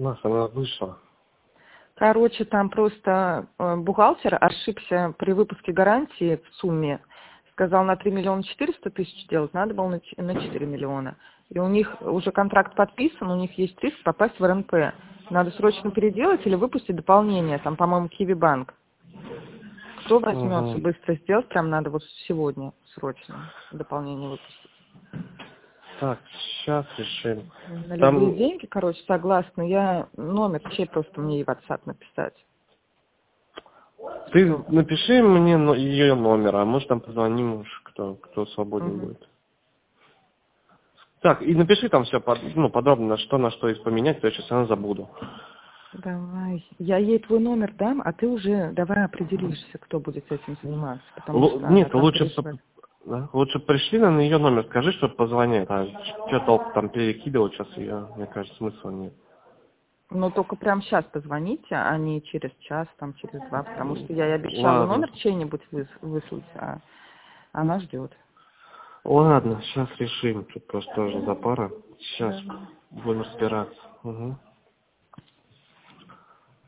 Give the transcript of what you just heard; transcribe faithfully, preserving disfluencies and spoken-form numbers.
Нас она вышла. Короче, там просто э, бухгалтер ошибся при выпуске гарантии в сумме. Сказал на три миллиона четыреста тысяч делать, надо было на ч- на четыре миллиона. И у них уже контракт подписан, у них есть риск попасть в эр эн пэ. Надо срочно переделать или выпустить дополнение, там, по-моему, Киви Банк. Кто возьмется Угу. быстро сделать, прям надо вот сегодня срочно дополнение выпустить. Так, сейчас решим. На любые Там деньги, короче, согласна. Я номер чей просто мне и в WhatsApp написать. ты Кто? напиши мне но- ее номер, а может там позвоним уж, кто, кто свободен Мгм. будет. Так, и напиши там все ну, подробно, на что, на что их поменять, то я сейчас я забуду. Давай. Я ей твой номер дам, а ты уже давай определишься, кто будет этим заниматься, потому Л- что она нет, там лучше, п- переживает. да, лучше пришли на ее номер, скажи, что позвонит. А что толку там перекидывать сейчас ее, мне кажется, смысла нет. Но только прямо сейчас позвоните, а не через час, там, через два, потому что я ей обещала Ладно. номер чей-нибудь выс- выслать, а она ждет. Ладно, сейчас решим. Тут просто тоже запара. Сейчас Давай. будем разбираться. Угу.